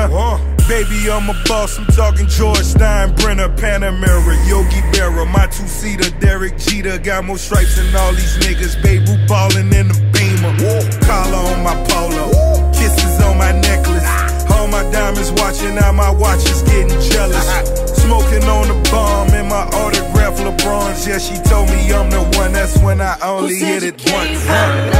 Baby, I'm a boss, I'm talking George Steinbrenner, Panamera, Yogi Berra, my two-seater, Derek Jeter, got more stripes than all these niggas, babe, who ballin' in the Beamer, collar on my polo, kisses on my necklace, all my diamonds watching, now my watch is getting jealous, smoking on the bomb in my autograph LeBrons, yeah, she told me I'm the one, that's when I only hit it once.